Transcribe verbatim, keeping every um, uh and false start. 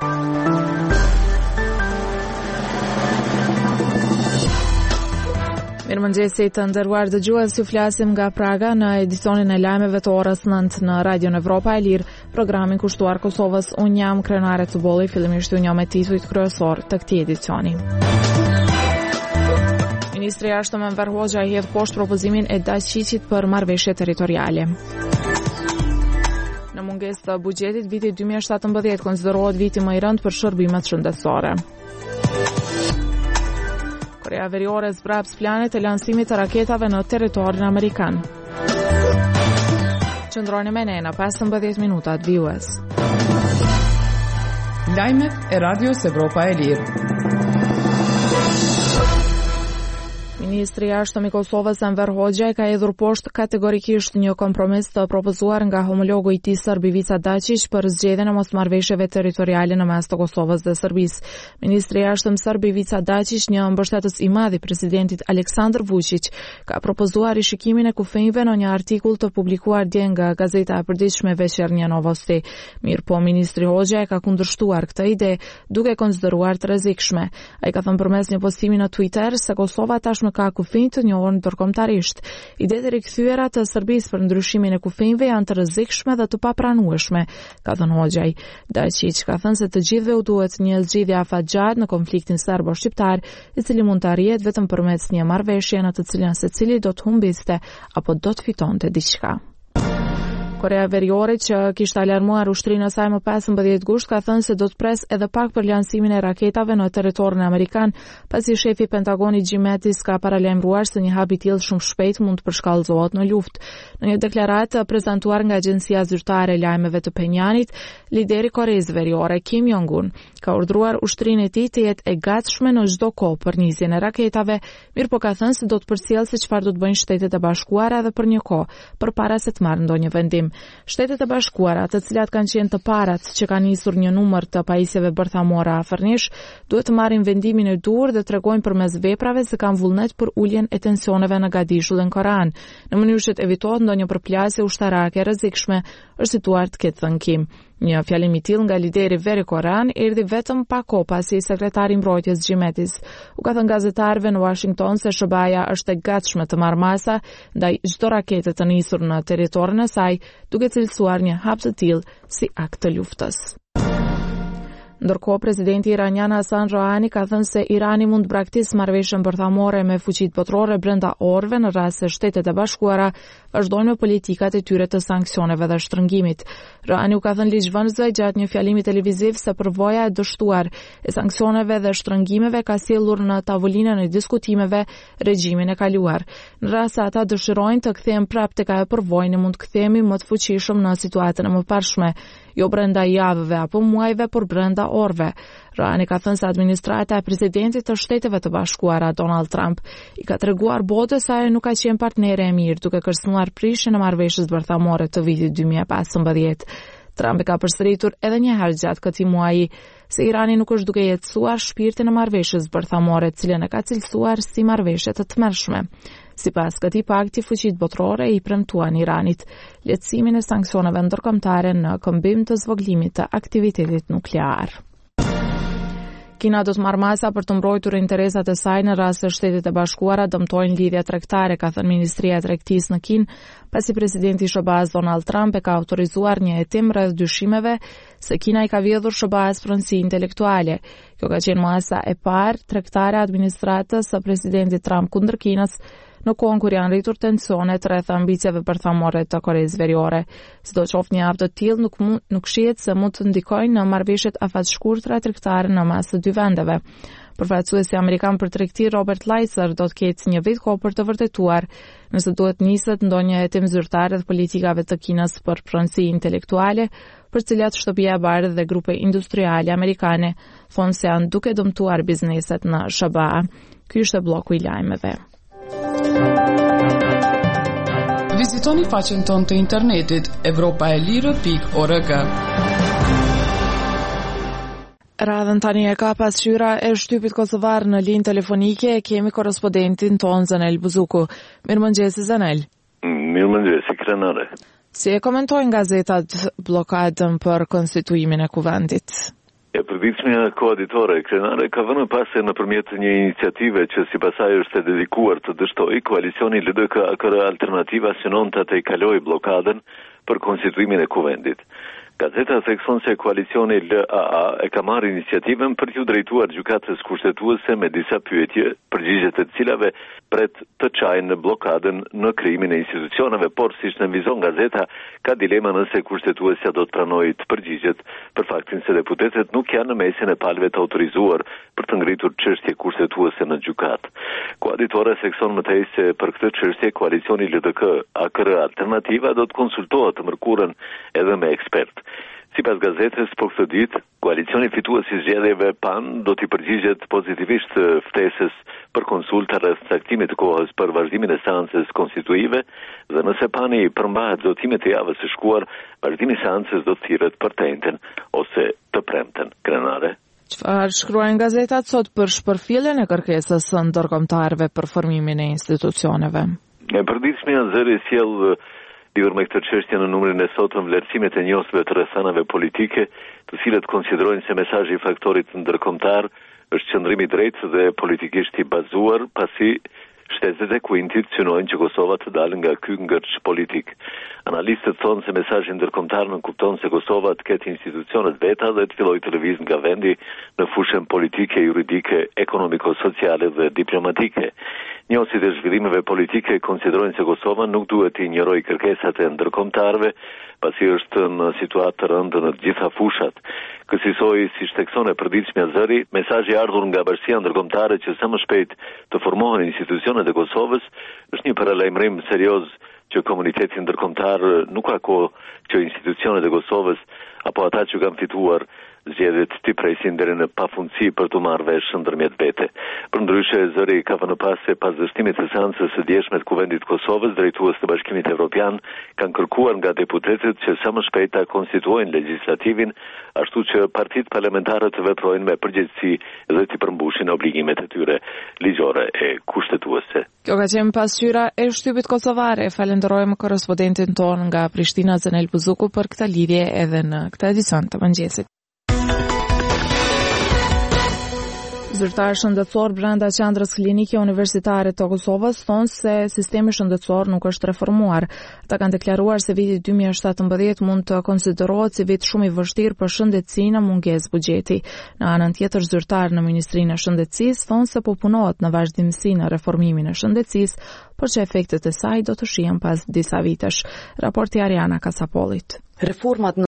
Mirëmëngjesi të nderuar dëgjues, ju flasim nga Praga në edicionin e lajmeve të orës nëntë në Radion Evropa e Lirë, programin kushtuar Kosovës. Unë jam krenare të bolli, fillimisht ju njoh me titujt kryesor të këtij edicioni. Ministri i Jashtëm Enver Hoxha i hedh poshtë propozimin e Daqiqit për marrëveshje territoriale. Në mungesë të buxhetit, viti dy mijë e shtatëmbëdhjetë konsiderohet viti më i rëndë për shërbimet shëndetësore. Korea Veriore zbrapsë planet e lansimit të raketave në territorin amerikan. Qëndroni me ne në pesëmbëdhjetë minutat vijues. Lajmet e Radios Evropa e Lirë. Ministri i Jashtëm i Kosovës Enver Hoxha ka hedhur poshtë kategorikisht një kompromis të propozuar nga homologu i tij serb Ivica Dačić për zgjedhjen e mosmarrëveshjeve territoriale në mes të Kosovës dhe Serbisë. Ministri i Jashtëm serb Ivica Dačić, një mbështetës i madh i presidentit Aleksandar Vučić, ka propozuar rishikimin e kufijve në një artikull të publikuar dje nga gazeta e përditshme Večernja Novosti. Mirëpo ministri Hoxha e ka kundërshtuar këtë ide, duke konsideruar të rrezikshme. Ai ka thënë përmes një postimi në Twitter se Kosova tashmë ka kufij të njohur ndërkombëtarisht. Idetë e rikthyera të Serbisë për ndryshimin e kufijve janë të rrezikshme dhe të papranueshme, ka thënë Hoxha. Dačić ka thënë se të gjithëve u duhet një zgjidhje afatgjatë në konfliktin serbo-shqiptar, i cili mund të arrihet vetëm përmes një marrëveshje në të cilën secili do të humbiste apo do të fitonte diçka. Korea Veriore, që kishte alarmuar ushtrinë e saj më pesëmbëdhjetë gusht, ka thënë se do të pres edhe pak për lansimin e raketave në territorin amerikan, pasi shefi i Pentagonit Jim Mattis ka paralajmëruar se një hap i tillë shumë shpejt mund të përshkallëzohet në luftë. Në një deklaratë prezantuar nga Agjencia Zyrtare e Lajmeve të Penjanit, lideri i Koreas Veriore, Kim Jong-un, ka urdhëruar ushtrinë e tij të jetë e gatshme në çdo kohë për nisjen e raketave, mirëpo ka thënë se do të përcjellë se çfarë do të bëjnë Shtetet e Bashkuara edhe për një kohë, përpara se të marrë ndonjë vendim. Shtetet e Bashkuara, të cilat kanë qenë të parat që kanë nisur një numër të pajisjeve bërthamore afërnish, duhet të marrin vendimin e duhur dhe tregojnë përmes veprave se kanë vullnet për uljen e tensioneve në Gadishullin Koran, në mënyrë që të evitohet ndonjë përplasje ushtarake e rrezikshme, është situar të ketë thënë Kim. Një fjalim i tillë nga lideri Veri Koran erdhi vetëm pa kohë pasi sekretari i mbrojtjes Jim Mattis u ka thënë gazetarëve në Washington se S B A-ja është e gatshme të marrë masa ndaj çdo rakete të nisur në territorin e saj, duke cilësuar një hap të tillë si akt të luftës. Ndërkohë, presidenti iranian Hasan Rohani ka thënë se Irani mund të braktisë marrëveshjen bërthamore me fuqitë botërore brenda orëve në rast se Shtetet e Bashkuara vazhdojnë me politikat e tyre të sanksioneve dhe shtrëngimit. Rohani u ka thënë ligjvënësve gjatë një fjalimi televiziv se përvoja e dështuar e sanksioneve dhe shtrëngimeve ka sjellur në tavolinën e diskutimeve regjimin e kaluar. Në rast se ata dëshirojnë të kthehen prapë tek ajo përvojë, ne mund të kthehemi më të fuqishëm në situatën e mëparshme, jo brenda javëve apo muajve, por brenda orëve. Rohani ka thënë se administrata e presidentit të Shteteve të Bashkuara Donald Trump i ka treguar botës se ajo nuk ka qenë partnere e mirë, duke kërcënuar prishjen e marrëveshjes bërthamore të vitit dy mijë e pesëmbëdhjetë. Trump e ka përsëritur edhe një herë gjatë këtij muaji se Irani nuk është duke jetësuar shpirtin e marrëveshjes bërthamore, të cilën e ka cilësuar si marrëveshje të tmerrshme. Sipas këtij pakti, fuqitë botërore i premtuan Iranit lehtësimin e sanksioneve ndërkombëtare në këmbim të zvogëlimit të aktivitetit nuklear. Kina do të marrë masa për të mbrojtur interesat e saj në rast se Shtetet e Bashkuara dëmtojnë lidhja tregtare, ka thënë Ministria e Tregtisë në Kinë, pasi presidenti i S B A-s Donald Trump e ka autorizuar një hetim rreth dyshimeve se Kina i ka vjedhur S B A-s pronësi intelektuale. Kjo ka qenë masa e parë tregtare administratës së presidentit Trump kundër Kinës, në kohën kur janë rritur tensionet rreth ambicieve bërthamore të Koreas Veriore. Sidoqoftë, një hap të tillë nuk mund, nuk shihet se mund të ndikojnë në marrëveshjet afatshkurtra tregtare në mes të dy vendeve. Përfaqësuesi amerikan për tregti Robert Lighthizer do të ketë një vit kohë për të vërtetuar nëse duhet niset ndonjë hetim zyrtar rreth politikave të Kinës për pronësi intelektuale, për cilat shtëpia e bardhë dhe grupe industriale amerikane thonë se janë duke dëmtuar bizneset në S B A. Ky është bloku i lajmeve. Vizitoni faqen tonë të internetit evropa e lirë pikë org. Radhën tani e ka pasqyra e shtypit kosovar në linjë telefonike. Kemi korrespondentin ton Zanel Buzuku. Mirëmëngjes Zanel. Mirëmëngjes, krenare. Si e komentojnë gazetat blokadën për konstituimin e kuvendit? E për përditshmja koaditore krenare ka vënë pase nëpërmjet një iniciative që sipas saj është e dedikuar të dështojë, koalicioni L D K A K R Alternativa synon të të kalojë blokadën për konstituimin e kuvendit. Gazeta thekson se koalicioni L A A e ka marrë iniciativën për t'u drejtuar gjykatës kushtetuese me disa pyetje, përgjigjet e cilave pret të çajnë në blokadën në krijimin e institucioneve, por siç nënvizon gazeta, ka dilema nëse kushtetuesja do të pranojë të përgjigjet për faktin se deputetët nuk janë në mesin e palëve të autorizuar për të ngritur çështje kushtetuese në gjykatë. Koaditora thekson më tej se për këtë çështje koalicioni L D K A K R Alternativa do të konsultohet të mërkurën edhe me ekspert. Sipas gazetës, po këtë ditë, koalicioni fitues i zgjedhjeve P A N do t'i përgjigjet pozitivisht ftesës për konsulta rreth caktimit të kohës për vazhdimin e seancës konstituive dhe nëse P A N-i përmbahet zotimet e javës së shkuar, vazhdimi i seancës do të thirret për të njëjtën ose të premten. Krenare. Çfarë shkruajnë gazetat sot për shpërfilljen e kërkesës së ndërkombëtarëve për formimin e institucioneve? E përditshmja zëri sjell lidhur me këtë çështje në numrin e sotëm vlerësimet e njohësve të rrethanave politike, të cilët konsiderojnë se mesazhi i faktorit ndërkombëtar është qëndrimi i drejtë dhe politikisht i bazuar, pasi shtetet e Kuintit synojnë që Kosova të dalë nga ky ngërç politik. Analistët thonë se mesazhi ndërkombëtar nënkupton se Kosova të ketë institucionet veta dhe të fillojë të lëvizë nga vendi në fushën politike, juridike, ekonomiko-sociale dhe diplomatike. Njohësit e zhvillimeve politike konsiderojnë se Kosova nuk duhet të injorojë kërkesat e ndërkombëtarëve, pasi është në situatë të rëndë në të gjitha fushat. Kësaj, siç thekson e përditshmja zëri, mesazhi i ardhur nga Bashkia Ndërkombëtare që sa më shpejt të formohen institucionet e Kosovës është një paralajmërim serioz që komuniteti ndërkombëtar nuk ka kohë që institucionet e Kosovës apo ata që kanë fituar zgjedhjet t'i presin deri në pafundësi për të marrë vesh ndërmjet vete. Përndryshe, zëri ka vënë pas se pas dështimit të seancës së djeshme të Kuvendit të Kosovës, drejtues të Bashkimit Evropian kanë kërkuar nga deputetët që sa më shpejt ta konstituojnë legjislativin, ashtu që partitë parlamentare të veprojnë me përgjegjësi dhe të përmbushin obligimet e tyre ligjore e kushtetuese. Kjo ka qenë pasqyra e shtypit kosovare. Falenderojmë korrespondentin ton nga Prishtina, Zenel Buzuku, për këtë lidhje edhe në këtë edicion të mëngjesit. Zyrtar shëndetësor brenda qendrës klinike universitare të Kosovës thonë se sistemi shëndetësor nuk është reformuar. Ata kanë deklaruar se viti dy mijë e shtatëmbëdhjetë mund të konsiderohet si vit shumë i vështirë për shëndetësinë, mungesë buxheti. Në anën tjetër, zyrtar në Ministrinë e Shëndetësisë thonë se po punohet në vazhdimsi në reformimin e shëndetësisë, por që efektet e saj do të shihen pas disa vitesh. Raporti Ariana Kasapollit. Reformat